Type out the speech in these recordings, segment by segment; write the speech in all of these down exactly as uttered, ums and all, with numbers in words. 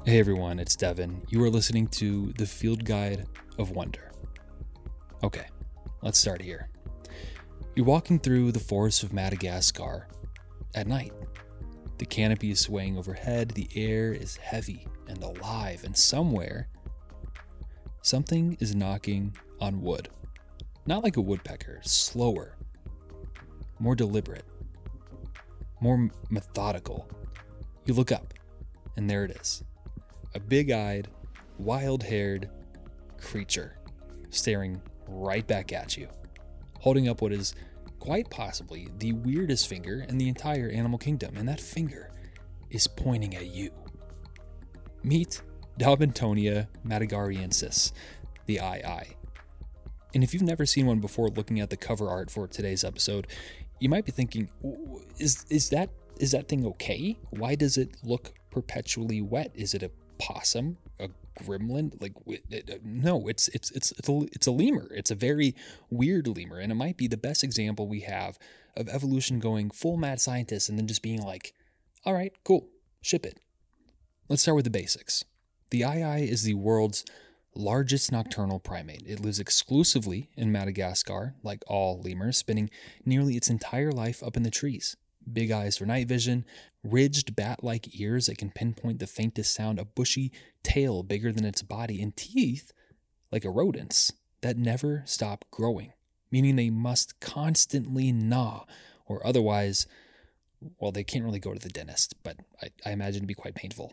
Hey everyone, it's Devin. You are listening to The Field Guide of Wonder. Okay, let's start here. You're walking through the forests of Madagascar at night. The canopy is swaying overhead, the air is heavy and alive, and somewhere, something is knocking on wood. Not like a woodpecker, slower, more deliberate, more methodical. You look up, and there it is. A big-eyed, wild-haired creature staring right back at you, holding up what is quite possibly the weirdest finger in the entire animal kingdom, and that finger is pointing at you. Meet Daubentonia madagascariensis, the eye-eye. And if you've never seen one before looking at the cover art for today's episode, you might be thinking, is is that is that thing okay? Why does it look perpetually wet? Is it a possum, a gremlin? Like, no, it's it's it's it's a, it's a lemur. It's a very weird lemur, and it might be the best example we have of evolution going full mad scientist and then just being like, all right, cool, ship it. Let's start with the basics. The eye-eye is the world's largest nocturnal primate. It lives exclusively in Madagascar, like all lemurs, spending nearly its entire life up in the trees. Big eyes for night vision, ridged bat-like ears that can pinpoint the faintest sound, a bushy tail bigger than its body, and teeth like a rodent's that never stop growing, meaning they must constantly gnaw, or otherwise, well, they can't really go to the dentist, but I, I imagine it'd be quite painful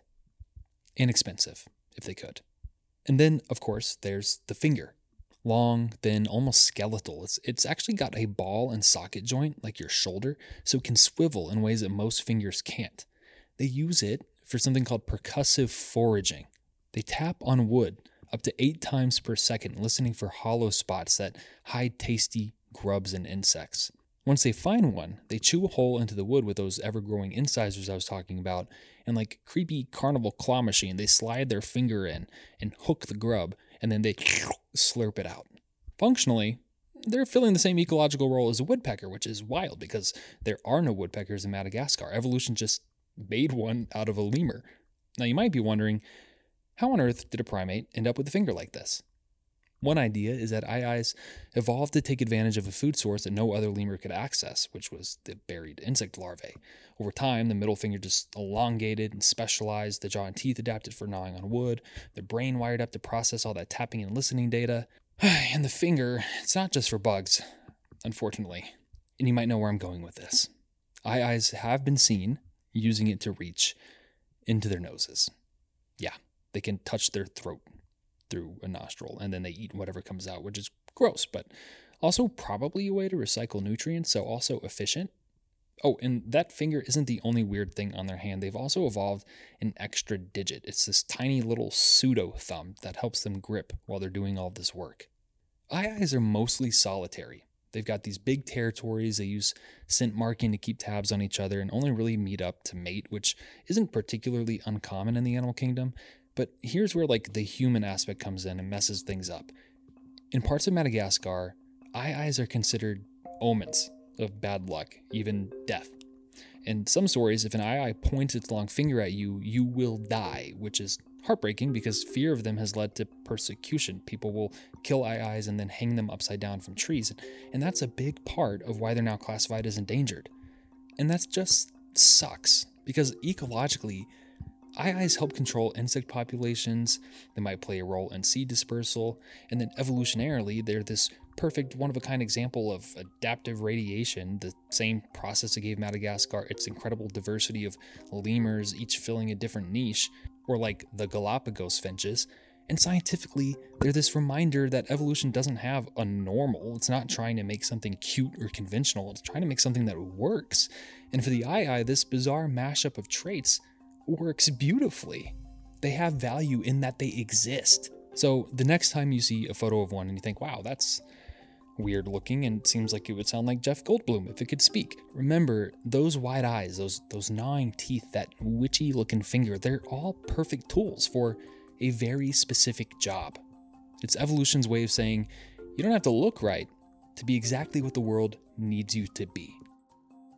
and expensive if they could. And then, of course, there's the finger. Long, thin, almost skeletal. It's it's actually got a ball and socket joint like your shoulder, so it can swivel in ways that most fingers can't. They use it for something called percussive foraging. They tap on wood up to eight times per second, listening for hollow spots that hide tasty grubs and insects. Once they find one, they chew a hole into the wood with those ever-growing incisors I was talking about, and like creepy carnival claw machine, they slide their finger in and hook the grub, and then they slurp it out. Functionally, they're filling the same ecological role as a woodpecker, which is wild because there are no woodpeckers in Madagascar. Evolution just made one out of a lemur. Now you might be wondering, how on earth did a primate end up with a finger like this? One idea is that eye-eyes evolved to take advantage of a food source that no other lemur could access, which was the buried insect larvae. Over time, the middle finger just elongated and specialized, the jaw and teeth adapted for gnawing on wood, the brain wired up to process all that tapping and listening data. And the finger, it's not just for bugs, unfortunately. And you might know where I'm going with this. Eye-eyes have been seen using it to reach into their noses. Yeah, they can touch their throat through a nostril, and then they eat whatever comes out, which is gross, but also probably a way to recycle nutrients, so also efficient. Oh, and that finger isn't the only weird thing on their hand. They've also evolved an extra digit. It's this tiny little pseudo thumb that helps them grip while they're doing all this work. Eye-eyes are mostly solitary. They've got these big territories. They use scent marking to keep tabs on each other and only really meet up to mate, which isn't particularly uncommon in the animal kingdom. But here's where like the human aspect comes in and messes things up. In parts of Madagascar, eye-eyes are considered omens of bad luck, even death. In some stories, if an eye-eye points its long finger at you, you will die, which is heartbreaking because fear of them has led to persecution. People will kill eye-eyes and then hang them upside down from trees. And that's a big part of why they're now classified as endangered. And that just sucks because ecologically, eye-eyes help control insect populations, they might play a role in seed dispersal, and then evolutionarily, they're this perfect one-of-a-kind example of adaptive radiation, the same process that gave Madagascar its incredible diversity of lemurs, each filling a different niche, or like the Galapagos finches. And scientifically, they're this reminder that evolution doesn't have a normal. It's not trying to make something cute or conventional, it's trying to make something that works. And for the eye-eye, this bizarre mashup of traits works beautifully. They have value in that they exist. So the next time you see a photo of one and you think, wow, that's weird looking and seems like it would sound like Jeff Goldblum if it could speak, remember those wide eyes, those those gnawing teeth, that witchy looking finger, they're all perfect tools for a very specific job. It's evolution's way of saying you don't have to look right to be exactly what the world needs you to be.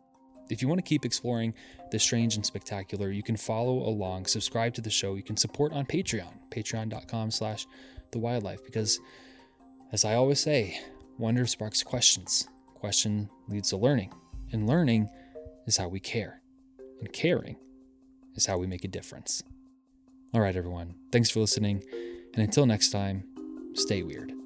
If you want to keep exploring the strange and spectacular, you can follow along, subscribe to the show. You can support on Patreon, patreon.com slash the wildlife, because as I always say, wonder sparks questions. Question leads to learning, and learning is how we care, and caring is how we make a difference. All right, everyone. Thanks for listening. And until next time, stay weird.